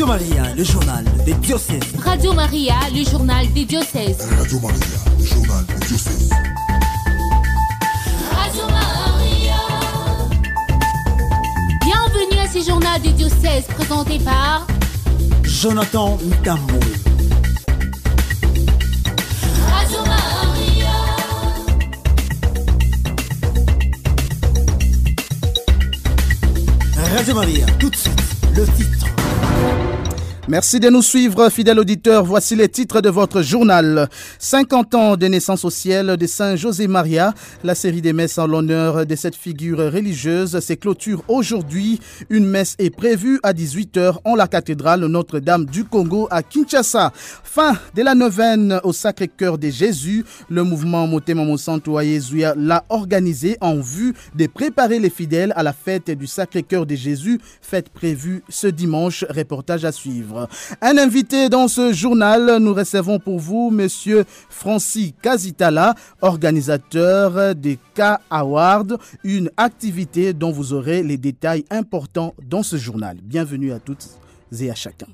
Radio Maria, le journal des diocèses. Radio Maria, le journal des diocèses. Radio Maria, le journal des diocèses. Radio Maria. Bienvenue à ce journal des diocèses présenté par Jonathan Ntambo. Radio Maria. Radio Maria, tout de suite, le titre. Merci de nous suivre, fidèles auditeurs. Voici les titres de votre journal. 50 ans de naissance au ciel de Saint José Maria. La série des messes en l'honneur de cette figure religieuse se clôture aujourd'hui. Une messe est prévue à 18h en la cathédrale Notre-Dame du Congo à Kinshasa. Fin de la neuvaine au Sacré-Cœur de Jésus. Le mouvement Motema Mosantu Ayezuya l'a organisé en vue de préparer les fidèles à la fête du Sacré-Cœur de Jésus, fête prévue ce dimanche. Reportage à suivre. Un invité dans ce journal, nous recevons pour vous Monsieur Francis Kazitala, organisateur des K Awards, une activité dont vous aurez les détails importants dans ce journal. Bienvenue à toutes et à chacun.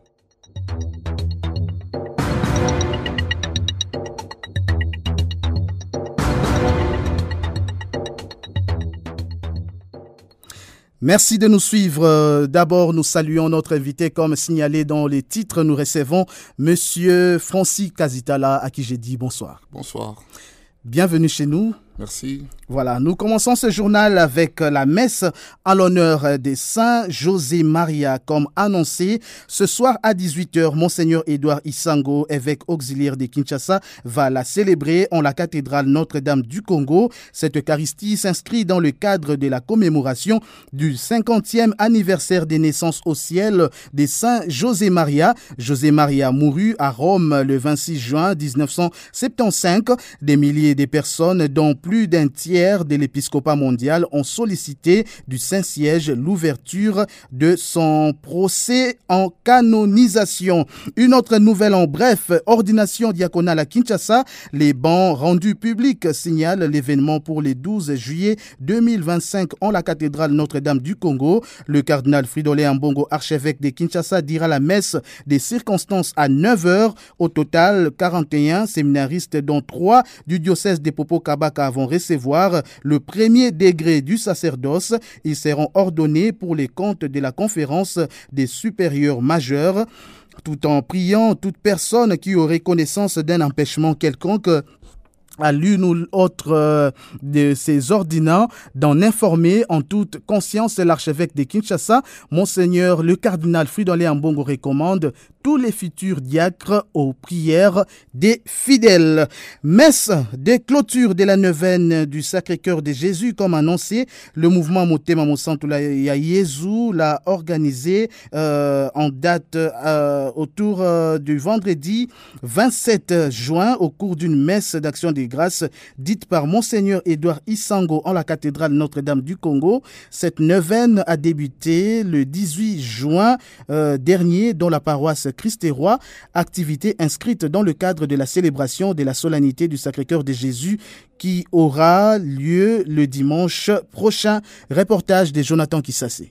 Merci de nous suivre. D'abord, nous saluons notre invité. Comme signalé dans les titres, nous recevons Monsieur Francis Kazitala, à qui j'ai dit bonsoir. Bonsoir. Bienvenue chez nous. Merci. Voilà, nous commençons ce journal avec la messe à l'honneur de Saint José Maria, comme annoncé. Ce soir à 18h, Monseigneur Edouard Isango, évêque auxiliaire de Kinshasa, va la célébrer en la cathédrale Notre-Dame du Congo. Cette Eucharistie s'inscrit dans le cadre de la commémoration du 50e anniversaire des naissances au ciel de Saint José Maria. José Maria mourut à Rome le 26 juin 1975. Des milliers de personnes, dont plus d'un tiers de l'épiscopat mondial, ont sollicité du Saint-Siège l'ouverture de son procès en canonisation. Une autre nouvelle en bref, ordination diaconale à Kinshasa. Les bancs rendus publics signalent l'événement pour le 12 juillet 2025 en la cathédrale Notre-Dame du Congo. Le cardinal Fridolin Ambongo, archevêque de Kinshasa, dira la messe des circonstances à 9h. Au total, 41 séminaristes, dont 3 du diocèse de Popo-Kabaka, vont recevoir le premier degré du sacerdoce. Ils seront ordonnés pour les comptes de la conférence des supérieurs majeurs, tout en priant toute personne qui aurait connaissance d'un empêchement quelconque à l'une ou l'autre de ces ordinants d'en informer en toute conscience. L'archevêque de Kinshasa, Monseigneur le cardinal Fridolin Ambongo, recommande tous les futurs diacres aux prières des fidèles. Messe de clôture de la neuvaine du Sacré-Cœur de Jésus, comme annoncé. Le mouvement Motema Mosantu Ayezuya l'a organisé en date autour du vendredi 27 juin au cours d'une messe d'action des grâces dite par Monseigneur Edouard Isango en la cathédrale Notre-Dame du Congo. Cette neuvaine a débuté le 18 juin dernier dans la paroisse Christ-et-Roi, activité inscrite dans le cadre de la célébration de la solennité du Sacré-Cœur de Jésus qui aura lieu le dimanche prochain. Reportage de Jonathan Kissassé.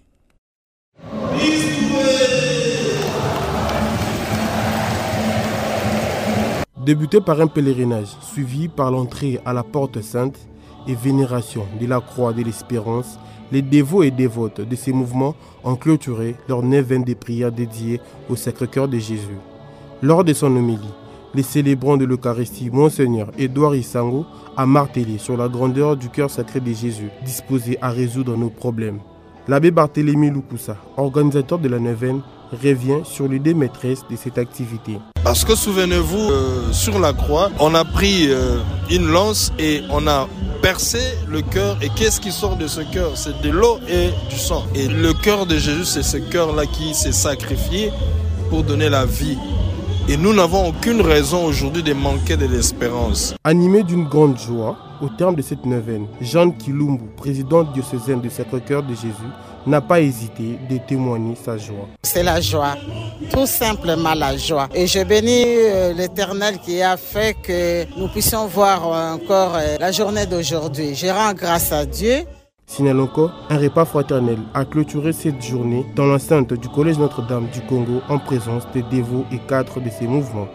Débuté par un pèlerinage, suivi par l'entrée à la porte sainte et vénération de la croix de l'espérance, les dévots et dévotes de ces mouvements ont clôturé leur neuvaine des prières dédiées au Sacré-Cœur de Jésus. Lors de son homélie, les célébrants de l'Eucharistie, Monseigneur Edouard Isango, a martelé sur la grandeur du cœur sacré de Jésus, disposé à résoudre nos problèmes. L'abbé Barthélemy Lukusa, organisateur de la neuvaine, revient sur l'idée maîtresse de cette activité. Parce que souvenez-vous, sur la croix, on a pris une lance et on a percé le cœur. Et qu'est-ce qui sort de ce cœur? C'est de l'eau et du sang. Et le cœur de Jésus, c'est ce cœur-là qui s'est sacrifié pour donner la vie. Et nous n'avons aucune raison aujourd'hui de manquer de l'espérance. Animé d'une grande joie, au terme de cette neuvaine, Jeanne Kilumbu, présidente diocésaine du Sacré-Cœur de Jésus, n'a pas hésité de témoigner sa joie. C'est la joie, tout simplement la joie. Et je bénis l'Éternel qui a fait que nous puissions voir encore la journée d'aujourd'hui. Je rends grâce à Dieu. Signalons un repas fraternel a clôturé cette journée dans l'enceinte du Collège Notre-Dame du Congo en présence des dévots et cadres de ces mouvements.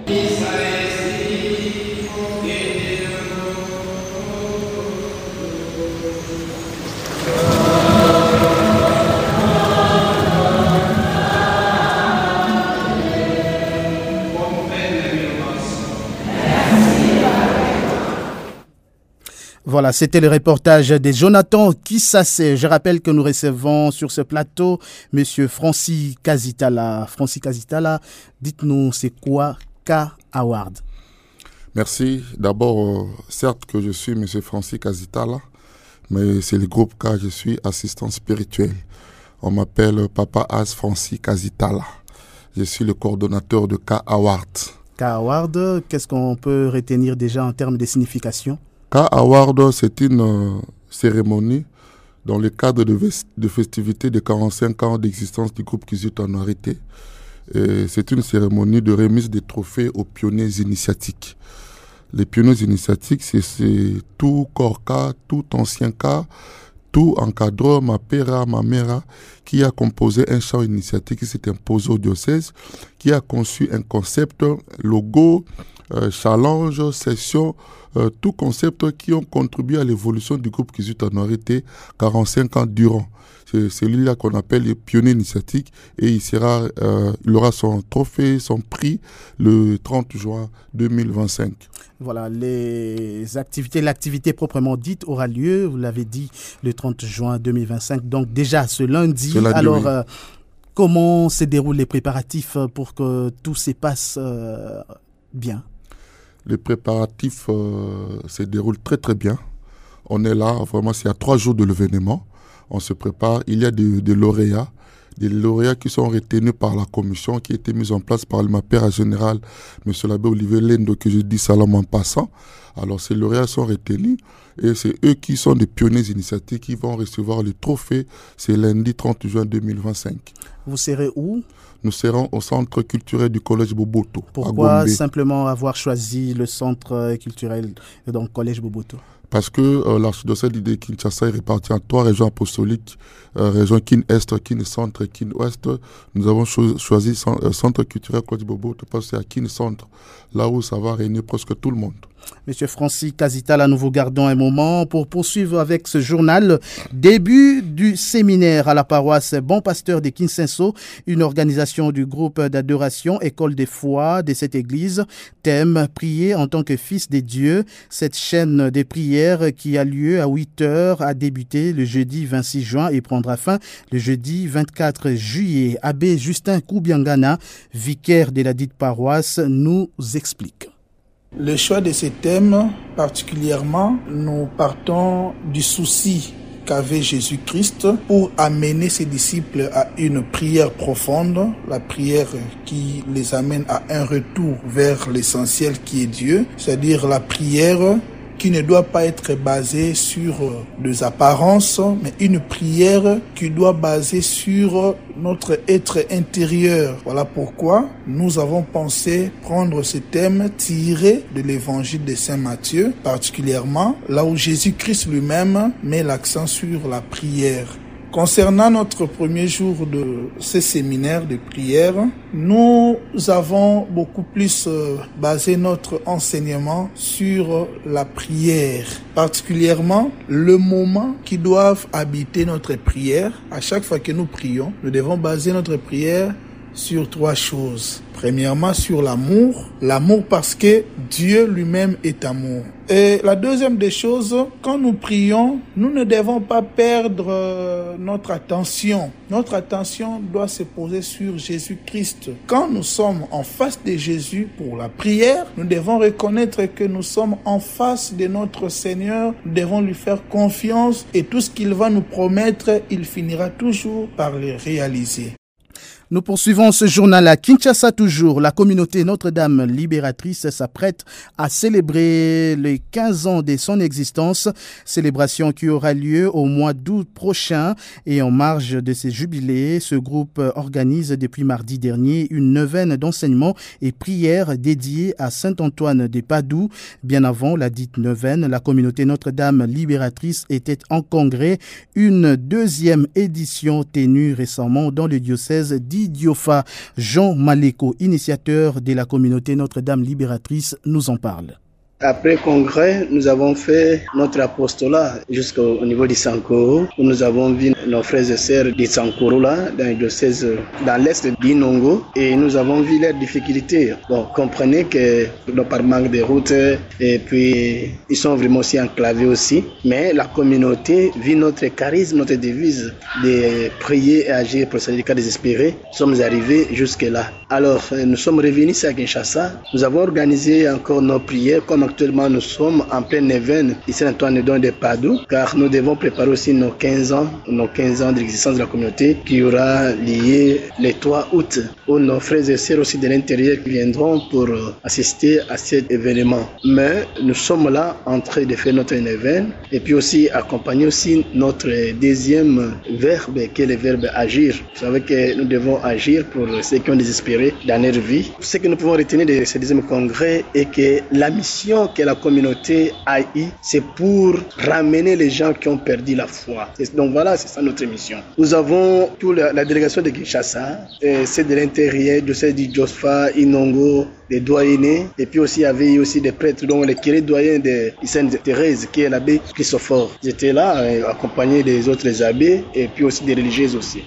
Voilà, c'était le reportage de Jonathan Kissassé. Je rappelle que nous recevons sur ce plateau Monsieur Francis Kazitala. Francis Kazitala, dites-nous, c'est quoi K-Award? Merci. D'abord, certes que je suis Monsieur Francis Kazitala, mais c'est le groupe K, je suis assistant spirituel. On m'appelle Papa As Francis Kazitala. Je suis le coordonnateur de K-Award. K-Award, qu'est-ce qu'on peut retenir déjà en termes de signification? K-Award, c'est une cérémonie dans le cadre de festivités de 45 ans d'existence du groupe Kizut en Arité. C'est une cérémonie de remise des trophées aux pionniers initiatiques. Les pionniers initiatiques, c'est tout Korka, tout ancien K, tout encadreur, ma père, ma mère, qui a composé un chant initiatique qui s'est imposé au diocèse, qui a conçu un concept, logo, challenge, session, tout concept qui ont contribué à l'évolution du groupe Kizut en Arité 45 ans durant. C'est celui-là qu'on appelle le pionnier initiatique et il aura son trophée, son prix le 30 juin 2025. Voilà, l'activité proprement dite aura lieu, vous l'avez dit, le 30 juin 2025. Donc déjà ce lundi, alors oui. Comment se déroulent les préparatifs pour que tout se passe bien? Les préparatifs se déroulent très très bien. On est là, vraiment, c'est à 3 jours de l'événement. On se prépare. Il y a des lauréats qui sont retenus par la commission qui a été mise en place par le père général, M. l'abbé Olivier Lendo, que je dis salam en passant. Alors ces lauréats sont retenus et c'est eux qui sont des pionniers initiatiques qui vont recevoir le trophée. C'est lundi 30 juin 2025. Vous serez où? Nous serons au centre culturel du collège Boboto. Pourquoi simplement avoir choisi le centre culturel donc collège Boboto? Parce que l'archidiocèse de Kinshasa est réparti en 3 régions apostoliques, région Kin-Est, Kin-Centre et Kin-Ouest. Nous avons choisi centre culturel collège Boboto parce que c'est à Kin-Centre, là où ça va réunir presque tout le monde. Monsieur Francis Kazitala, nous vous gardons un moment pour poursuivre avec ce journal. Début du séminaire à la paroisse Bon Pasteur de Kinsenso, une organisation du groupe d'adoration École des foi de cette église. Thème, prier en tant que fils de Dieu. Cette chaîne de prières qui a lieu à 8h a débuté le jeudi 26 juin et prendra fin le jeudi 24 juillet. Abbé Justin Koubiangana, vicaire de la dite paroisse, nous explique. Le choix de ces thèmes, particulièrement, nous partons du souci qu'avait Jésus-Christ pour amener ses disciples à une prière profonde, la prière qui les amène à un retour vers l'essentiel qui est Dieu, c'est-à-dire la prière qui ne doit pas être basée sur des apparences, mais une prière qui doit baser sur notre être intérieur. Voilà pourquoi nous avons pensé prendre ce thème tiré de l'évangile de Saint Matthieu, particulièrement là où Jésus-Christ lui-même met l'accent sur la prière. Concernant notre premier jour de ce séminaire de prière, nous avons beaucoup plus basé notre enseignement sur la prière, particulièrement le moment qui doivent habiter notre prière. À chaque fois que nous prions, nous devons baser notre prière sur 3 choses. Premièrement, sur l'amour. L'amour parce que Dieu lui-même est amour. Et la deuxième des choses, quand nous prions, nous ne devons pas perdre notre attention. Notre attention doit se poser sur Jésus-Christ. Quand nous sommes en face de Jésus pour la prière, nous devons reconnaître que nous sommes en face de notre Seigneur. Nous devons lui faire confiance et tout ce qu'il va nous promettre, il finira toujours par le réaliser. Nous poursuivons ce journal à Kinshasa toujours. La communauté Notre-Dame libératrice s'apprête à célébrer les 15 ans de son existence, célébration qui aura lieu au mois d'août prochain. Et en marge de ces jubilés, ce groupe organise depuis mardi dernier une neuvaine d'enseignement et prières dédiées à Saint-Antoine de Padoue. Bien avant la dite neuvaine, la communauté Notre-Dame libératrice était en congrès, une deuxième édition tenue récemment dans le diocèse d'Idiofa. Jean Maleko, initiateur de la communauté Notre-Dame libératrice, nous en parle. Après congrès, nous avons fait notre apostolat jusqu'au niveau d'Isankoro, où nous avons vu nos frères et sœurs d'Isankoro là, dans le diocèse, dans l'est d'Inongo, et nous avons vu leurs difficultés. Bon, comprenez que par manque de route, et puis ils sont vraiment aussi enclavés aussi, mais la communauté vit notre charisme, notre devise de prier et agir pour les cas désespérés. Nous sommes arrivés jusque là. Alors, nous sommes revenus ici à Kinshasa, nous avons organisé encore nos prières comme actuellement, nous sommes en pleine neuvaine ici à Saint-Antoine de Padoue, car nous devons préparer aussi nos 15 ans de l'existence de la communauté qui aura lié le 3 août, où nos frères et sœurs aussi de l'intérieur viendront pour assister à cet événement. Mais nous sommes là en train de faire notre neuvaine et puis aussi accompagner aussi notre deuxième verbe qui est le verbe agir. Vous savez que nous devons agir pour ceux qui ont désespéré dans leur vie. Ce que nous pouvons retenir de ce deuxième congrès est que la mission que la communauté a eu, c'est pour ramener les gens qui ont perdu la foi. Donc voilà, c'est ça notre mission. Nous avons toute la délégation de Kinshasa, c'est de l'intérieur, de celle d'Idiofa, Inongo, des doyens, et puis aussi il y avait aussi des prêtres, dont le curé doyen de Sainte Thérèse, qui est l'abbé Christophore. Ils étaient là, accompagnés des autres abbés, et puis aussi des religieuses aussi.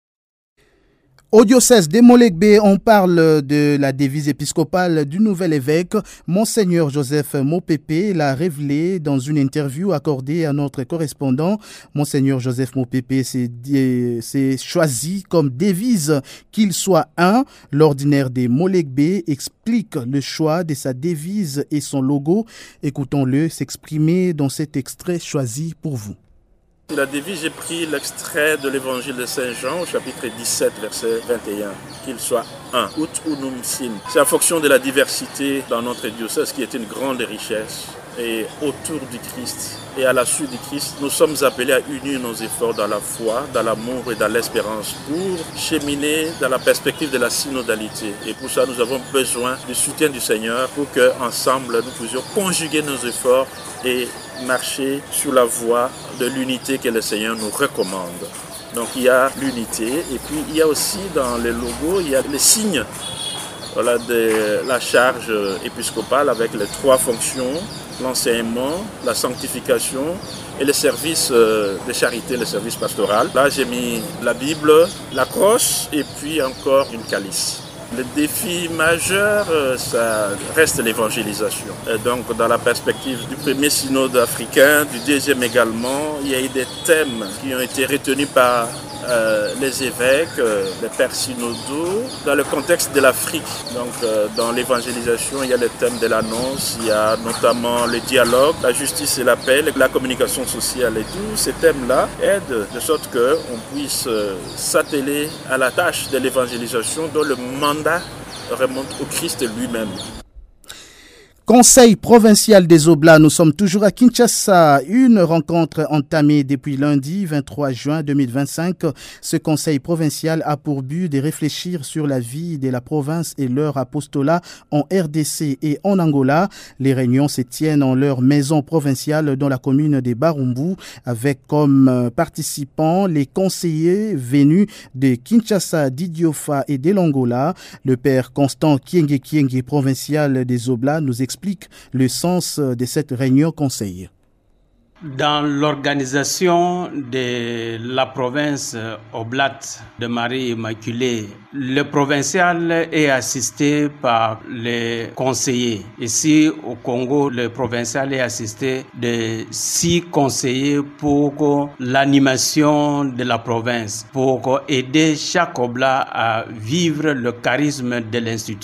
Au diocèse de Molekbe, on parle de la devise épiscopale du nouvel évêque. Monseigneur Joseph Mopepe l'a révélé dans une interview accordée à notre correspondant. Monseigneur Joseph Mopepe s'est choisi comme devise qu'il soit un. L'ordinaire des Molekbe explique le choix de sa devise et son logo. Écoutons-le s'exprimer dans cet extrait choisi pour vous. La devise, j'ai pris l'extrait de l'évangile de Saint Jean au chapitre 17, verset 21, qu'il soit un, ut unum sim. C'est en fonction de la diversité dans notre diocèse qui est une grande richesse. Et autour du Christ et à la suite du Christ, nous sommes appelés à unir nos efforts dans la foi, dans l'amour et dans l'espérance pour cheminer dans la perspective de la synodalité. Et pour ça, nous avons besoin du soutien du Seigneur pour qu'ensemble, nous puissions conjuguer nos efforts et marcher sur la voie de l'unité que le Seigneur nous recommande. Donc il y a l'unité et puis il y a aussi dans les logos, il y a les signes de la charge épiscopale avec les 3 fonctions, l'enseignement, la sanctification et le service de charité, le service pastoral. Là j'ai mis la Bible, la crosse et puis encore une calice. Le défi majeur, ça reste l'évangélisation. Et donc, dans la perspective du premier synode africain, du deuxième également, il y a eu des thèmes qui ont été retenus par les évêques, les pères synodaux, dans le contexte de l'Afrique. Donc, dans l'évangélisation, il y a le thème de l'annonce, il y a notamment le dialogue, la justice et la paix, la communication sociale et tous ces thèmes-là aident de sorte qu'on puisse s'atteler à la tâche de l'évangélisation dont le mandat remonte au Christ lui-même. Conseil provincial des Oblats, nous sommes toujours à Kinshasa. Une rencontre entamée depuis lundi 23 juin 2025. Ce conseil provincial a pour but de réfléchir sur la vie de la province et leur apostolat en RDC et en Angola. Les réunions se tiennent en leur maison provinciale dans la commune de Barumbu avec comme participants les conseillers venus de Kinshasa, d'Idiofa et de l'Angola. Le père Constant Kienge, provincial des Oblats, nous explique le sens de cette réunion conseil. Dans l'organisation de la province oblate de Marie Immaculée, le provincial est assisté par les conseillers. Ici au Congo, le provincial est assisté de 6 conseillers pour l'animation de la province, pour aider chaque oblat à vivre le charisme de l'Institut.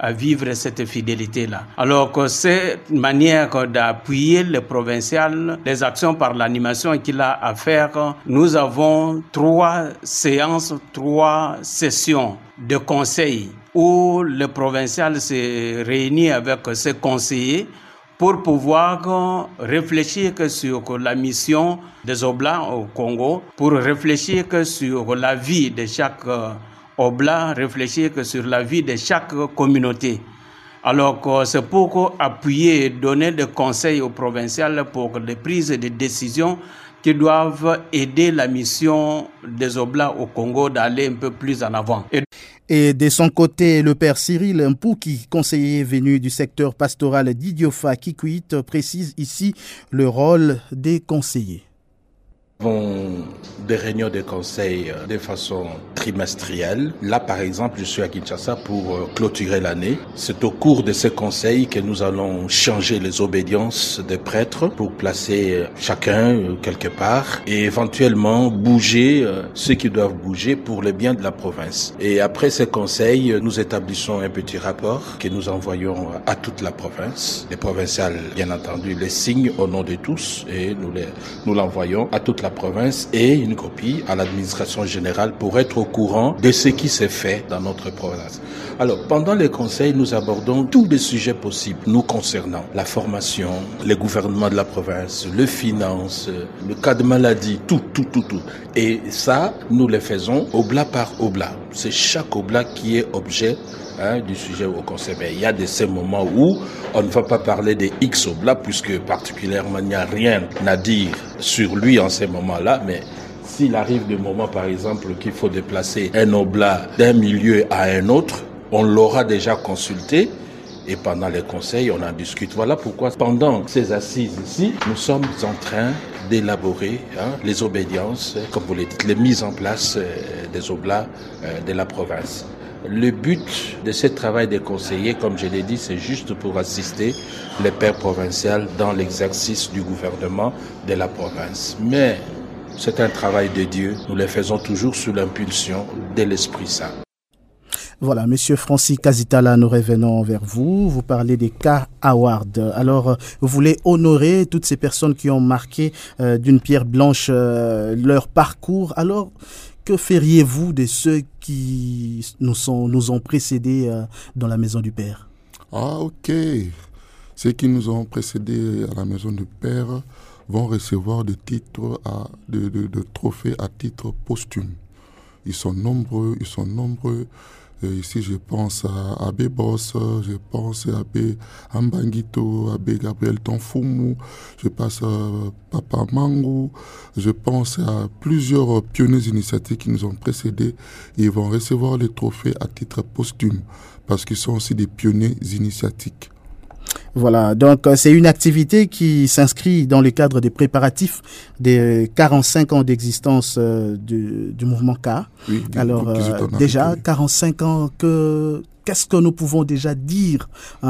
à vivre cette fidélité-là. Alors que cette manière d'appuyer le provincial, les actions par l'animation qu'il a à faire, nous avons 3 séances, 3 sessions de conseil où le provincial s'est réuni avec ses conseillers pour pouvoir réfléchir sur la mission des Oblats au Congo, pour réfléchir sur la vie de chaque Oblat, réfléchir sur la vie de chaque communauté. Alors c'est pour appuyer et donner des conseils aux provinciales pour les prises de décisions qui doivent aider la mission des Oblats au Congo d'aller un peu plus en avant. Et de son côté, le père Cyril Mpouki, conseiller venu du secteur pastoral d'Idiofa Kikwit, précise ici le rôle des conseillers. Nous avons des réunions de conseil de façon trimestrielle. Là, par exemple, je suis à Kinshasa pour clôturer l'année. C'est au cours de ces conseils que nous allons changer les obédiences des prêtres pour placer chacun quelque part et éventuellement bouger ceux qui doivent bouger pour le bien de la province. Et après ces conseils, nous établissons un petit rapport que nous envoyons à toute la province. Les provinciales, bien entendu, les signent au nom de tous et nous l'envoyons à toute la province et une copie à l'administration générale pour être au courant de ce qui s'est fait dans notre province. Alors, pendant les conseils, nous abordons tous les sujets possibles nous concernant. La formation, les gouvernements de la province, les finances, le cas de maladie, tout. Et ça, nous le faisons oblat par oblat. C'est chaque oblat qui est objet du sujet au conseil. Mais il y a de ces moments où on ne va pas parler des X oblats puisque particulièrement il n'y a rien à dire sur lui en ces moments-là, mais s'il arrive des moments par exemple qu'il faut déplacer un oblat d'un milieu à un autre, on l'aura déjà consulté et pendant les conseils on en discute. Voilà pourquoi pendant ces assises ici, nous sommes en train d'élaborer les obédiences, comme vous le dites, les mises en place des oblats de la province. Le but de ce travail des conseillers, comme je l'ai dit, c'est juste pour assister les pères provinciaux dans l'exercice du gouvernement de la province. Mais c'est un travail de Dieu. Nous le faisons toujours sous l'impulsion de l'Esprit Saint. Voilà, Monsieur Francis Kazitala, nous revenons vers vous. Vous parlez des Car Awards. Alors, vous voulez honorer toutes ces personnes qui ont marqué d'une pierre blanche leur parcours. Alors, que feriez-vous de ceux qui nous ont précédés dans la maison du Père? Ah, ok. Ceux qui nous ont précédés à la maison du Père vont recevoir des titres, de trophées à titre posthume. Ils sont nombreux. Ici, je pense à Abbé Boss, je pense à Abbé Ambangito, Abbé Gabriel Tonfumu, je pense à Papa Mangou, je pense à plusieurs pionniers initiatiques qui nous ont précédés. Ils vont recevoir les trophées à titre posthume parce qu'ils sont aussi des pionniers initiatiques. Voilà, donc c'est une activité qui s'inscrit dans le cadre des préparatifs des 45 ans d'existence du mouvement K. Oui, alors déjà 45 ans, qu'est-ce que nous pouvons déjà dire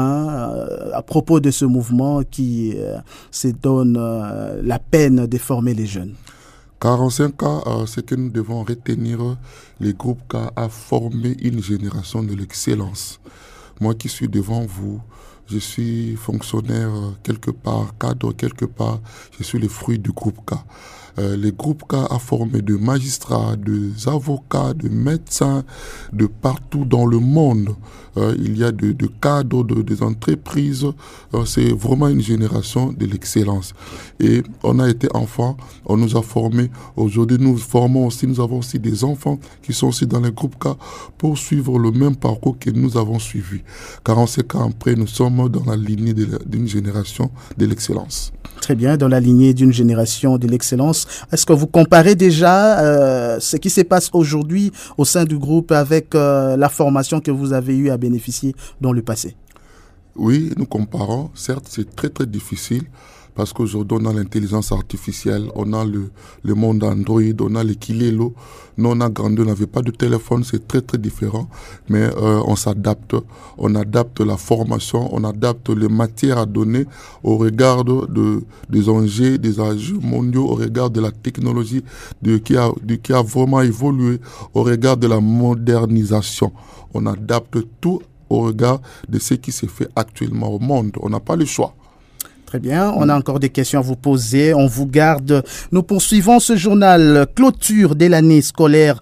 à propos de ce mouvement qui se donne la peine de former les jeunes? 45 ans, c'est que nous devons retenir les groupes K à former une génération de l'excellence. Moi qui suis devant vous, je suis fonctionnaire quelque part, cadre quelque part, je suis le fruit du groupe K. Les groupes K a formé de magistrats, des avocats, de médecins, de partout dans le monde. Il y a de cadres, des entreprises. C'est vraiment une génération de l'excellence. Et on a été enfants, on nous a formés. Aujourd'hui, nous formons aussi, nous avons aussi des enfants qui sont aussi dans les groupes K pour suivre le même parcours que nous avons suivi. 45 ans après, nous sommes dans la lignée d'une génération de l'excellence. Très bien, dans la lignée d'une génération de l'excellence. Est-ce que vous comparez déjà ce qui se passe aujourd'hui au sein du groupe avec la formation que vous avez eu à bénéficier dans le passé? Oui, nous comparons. Certes, c'est très très difficile parce qu'aujourd'hui, on a l'intelligence artificielle, on a le monde Android, on a les Kilelo. Nous, on a grandi, on n'avait pas de téléphone, c'est très très différent. Mais on s'adapte, on adapte la formation, on adapte les matières à donner au regard des enjeux mondiaux, au regard de la technologie qui a vraiment évolué, au regard de la modernisation. On adapte tout au regard de ce qui se fait actuellement au monde. On n'a pas le choix. Très bien, on a encore des questions à vous poser, on vous garde. Nous poursuivons ce journal. Clôture de l'année scolaire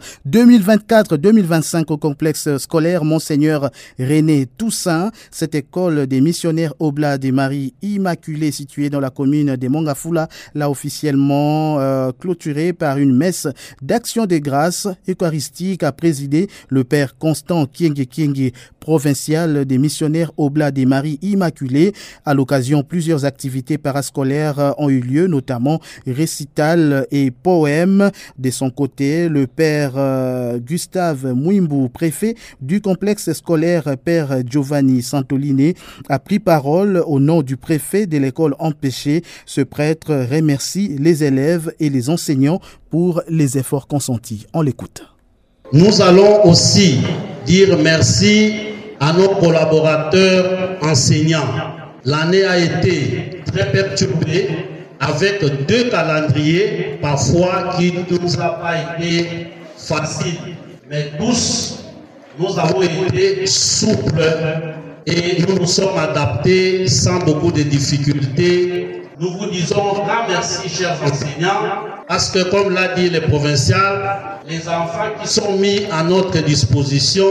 2024-2025 au complexe scolaire Monseigneur René Toussaint. Cette école des missionnaires Oblats de Marie Immaculée située dans la commune de Mongafula l'a officiellement clôturée par une messe d'action de grâce eucharistique a présidé le père Constant Kienge, provincial des missionnaires Oblats de Marie Immaculée. À l'occasion, plusieurs activités parascolaires ont eu lieu, notamment récital et poèmes. De son côté, le père Gustave Mouimbou, préfet du complexe scolaire père Giovanni Santolini, a pris parole au nom du préfet de l'école empêchée. Ce prêtre remercie les élèves et les enseignants pour les efforts consentis. On l'écoute. Nous allons aussi dire merci à nos collaborateurs enseignants. L'année a été très perturbée avec 2 calendriers, parfois qui ne nous a pas été facile. Mais tous, nous avons été souples et nous nous sommes adaptés sans beaucoup de difficultés. Nous vous disons grand merci, chers enseignants, parce que comme l'a dit le provincial, les enfants qui sont mis à notre disposition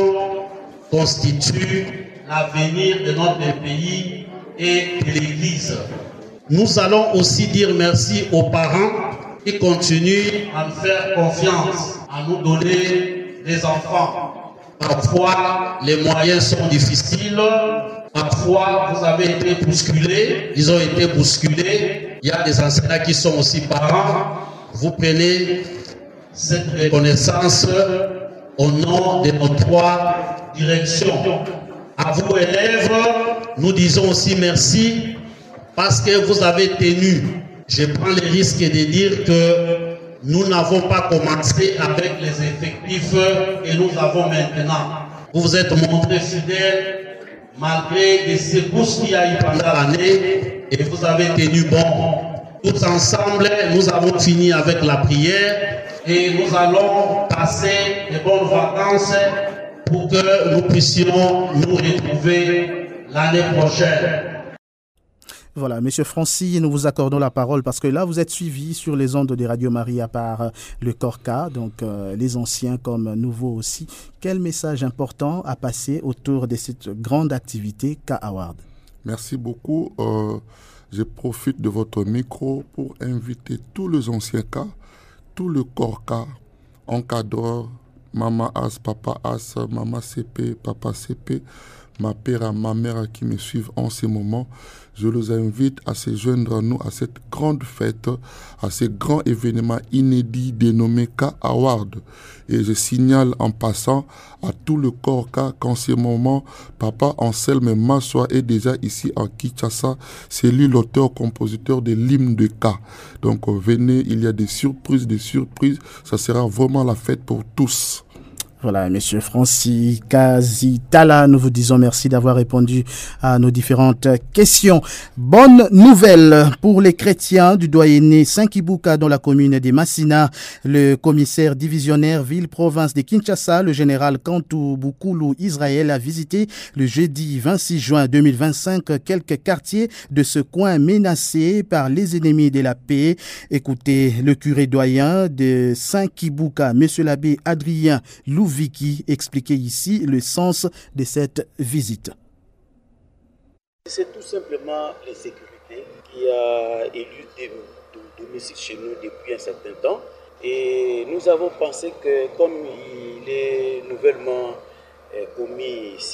constituent l'avenir de notre pays et de l'Église. Nous allons aussi dire merci aux parents qui continuent à nous faire confiance, à nous donner des enfants. Parfois, les moyens sont difficiles. Parfois, vous avez été bousculés. Ils ont été bousculés. Il y a des enseignants qui sont aussi parents. Vous prenez cette reconnaissance au nom de nos 3 directions. À vous, élèves, nous disons aussi merci parce que vous avez tenu. Je prends le risque de dire que nous n'avons pas commencé avec les effectifs que nous avons maintenant. Vous vous êtes montrés fidèles malgré les secousses qu'il y a eu pendant l'année et vous avez tenu bon. Tous ensemble, nous avons fini avec la prière et nous allons passer de bonnes vacances pour que nous puissions nous retrouver l'année prochaine. Voilà, Monsieur Francis, nous vous accordons la parole parce que là, vous êtes suivi sur les ondes de Radio Maria par le Corca, donc les anciens comme nouveaux aussi. Quel message important à passer autour de cette grande activité K-Award? Merci beaucoup. Je profite de votre micro pour inviter tous les anciens cas, tout le Corca, encadreurs, Maman As, Papa As, Maman CP, Papa CP, ma mère qui me suivent en ce moment. Je les invite à se joindre à nous à cette grande fête, à ce grand événement inédit dénommé K-Award. Et je signale en passant à tout le Corca qu'en ce moment, Papa Anselme Massoa est déjà ici en Kinshasa. C'est lui l'auteur-compositeur de l'hymne de K. Donc venez, il y a des surprises. Ça sera vraiment la fête pour tous. Voilà, Monsieur Francis Kazitala, nous vous disons merci d'avoir répondu à nos différentes questions. Bonne nouvelle pour les chrétiens du doyenné Saint-Kibuka dans la commune de Massina. Le commissaire divisionnaire ville-province de Kinshasa, le général Kantou Boukoulou Israël, a visité le jeudi 26 juin 2025 quelques quartiers de ce coin menacés par les ennemis de la paix. Écoutez le curé doyen de Saint-Kibuka, Monsieur l'abbé Adrien Louviki, expliquait ici le sens de cette visite. C'est tout simplement la sécurité qui a élu domicile chez nous depuis un certain temps. Et nous avons pensé que comme il est nouvellement commis ici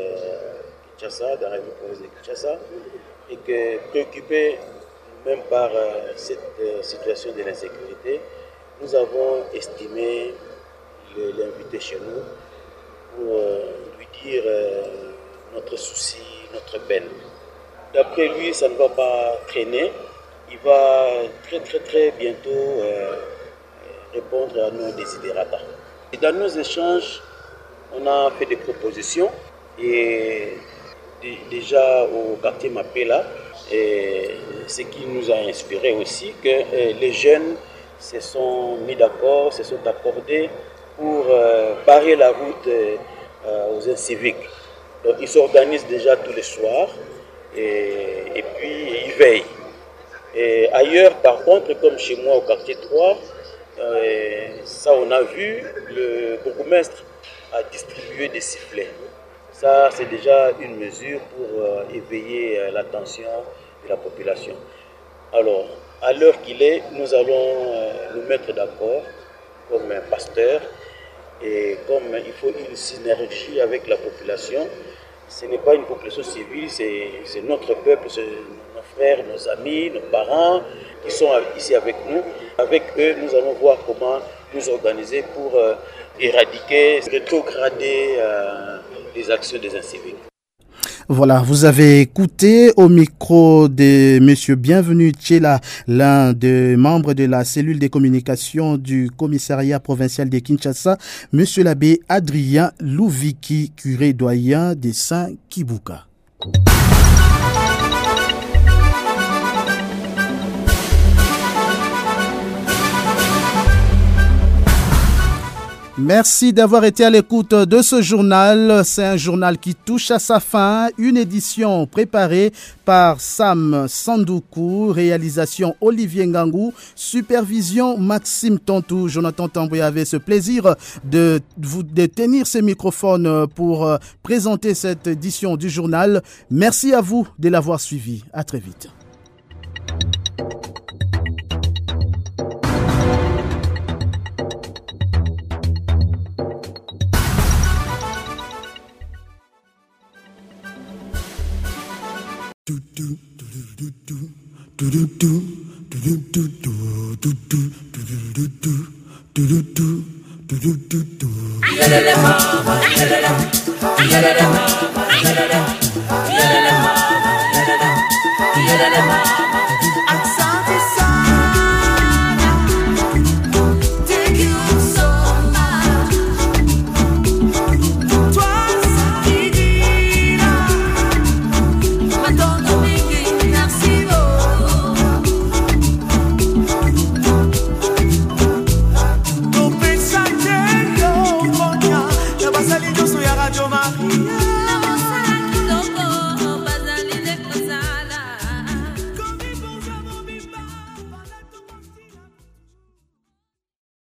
à Kinshasa, dans la province de Kinshasa, et que préoccupé même par cette situation de l'insécurité, nous avons estimé l'inviter chez nous pour lui dire notre souci, notre peine. D'après lui, ça ne va pas traîner. Il va très bientôt répondre à nos desiderata. Et dans nos échanges, on a fait des propositions et déjà au quartier Mapela, et ce qui nous a inspiré aussi, que les jeunes se sont mis d'accord, se sont accordés pour barrer la route aux inciviques. Donc ils s'organisent déjà tous les soirs et puis ils veillent. Et ailleurs, par contre, comme chez moi au quartier 3, ça on a vu, le bourgmestre a distribué des sifflets. Ça, c'est déjà une mesure pour éveiller l'attention de la population. Alors, à l'heure qu'il est, nous allons nous mettre d'accord comme un pasteur et comme il faut une synergie avec la population. Ce n'est pas une population civile, c'est notre peuple, c'est nos frères, nos amis, nos parents qui sont ici avec nous. Avec eux, nous allons voir comment nous organiser pour éradiquer, rétrograder les actions des incivils. Voilà, vous avez écouté au micro de Monsieur Bienvenu Tchela, l'un des membres de la cellule des communications du commissariat provincial de Kinshasa, Monsieur l'abbé Adrien Louviki, curé doyen de Saint-Kibuka. Merci d'avoir été à l'écoute de ce journal. C'est un journal qui touche à sa fin. Une édition préparée par Sam Sandoukou, réalisation Olivier Ngangou, supervision Maxime Tontou. Jonathan Tamboué avait ce plaisir de tenir ces microphones pour présenter cette édition du journal. Merci à vous de l'avoir suivi. À très vite. Yeah.